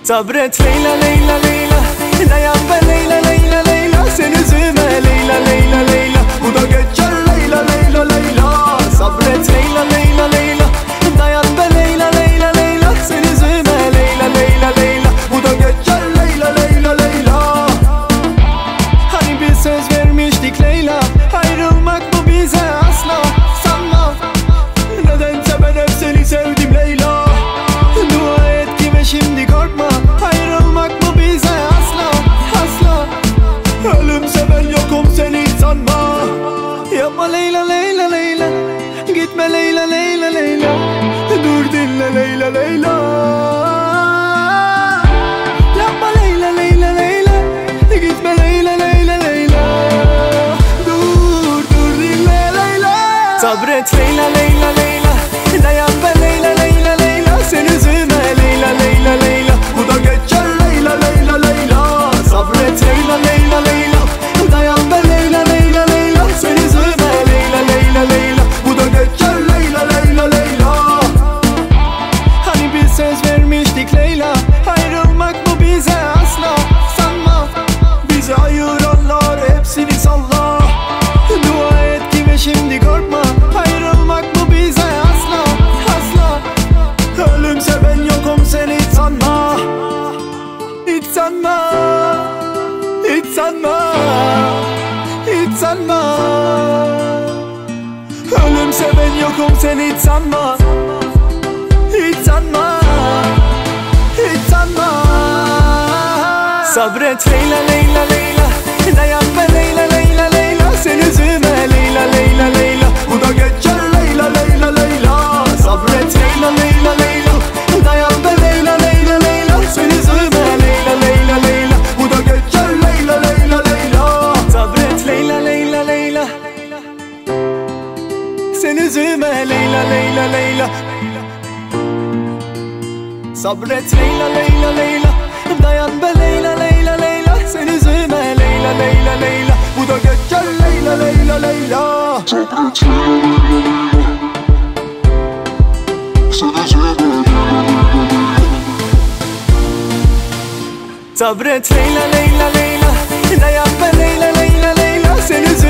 Sabret Leyla Leyla Leyla, dayan be Leyla Leyla Leyla, sen üzülme Leyla Leyla Leyla, bu da geçer Leyla Leyla Leyla. Sabret Leyla Leyla Leyla, dayan be Leyla Leyla Leyla, sen üzülme Leyla Leyla Leyla, bu da geçer Leyla Leyla Leyla. Hani bir söz vermiştik Leyla, ayrılmak bu bize asla sanma. Nedense ben hep seni sevdim Leyla, dua et ki ve şimdi korkma. Ayrılmak bu bize asla asla. Ölümse ben yokum seni sanma. Yapma Leyla Leyla Leyla, gitme Leyla Leyla Leyla, dur dinle Leyla Leyla. Yapma Leyla Leyla Leyla, gitme Leyla Leyla Leyla, dur dinle Leyla. Sabret Leyla Leyla Leyla, dayan be Leyla Leyla Leyla, sen üzülme Leyla Leyla Leyla, bu da geçer Leyla Leyla Leyla. Sabret Leyla Leyla Leyla, dayan be Leyla Leyla Leyla, sen üzülme Leyla Leyla Leyla, bu da geçer Leyla Leyla Leyla. Hani bir söz vermiştik Leyla, ayrılmak bu bize asla sanma. Bizi ayıranlar hepsini salla, dua et ki ve şimdi korkma. Ayrılmak bu bize asla asla. Ölümse ben yokum seni hiç sanma. Hiç sanma, hiç sanma, hiç sanma. Ölümse ben yokum seni hiç sanma. Hiç sanma, hiç sanma. Sabret Leyla Leyla Leyla, dayan be Leyla Leyla Leyla, sen üzülme Leyla Leyla Leyla, bu da geçer Leyla Leyla Leyla. Sabret Leyla Leyla Leyla, dayan be Leyla Leyla Leyla, sen üzülme Leyla Leyla Leyla, bu da geçer Leyla Leyla Leyla. Sabret Leyla Leyla Leyla, sen üzülme Leyla Leyla Leyla. Sabret Leyla Leyla Leyla, dayan be Leyla Leyla Leyla, sen üzülme Leyla Leyla Leyla, bu da geçer Leyla Leyla Leyla. Sabret Leyla Leyla Leyla, dayan be Leyla Leyla Leyla, sen üzülme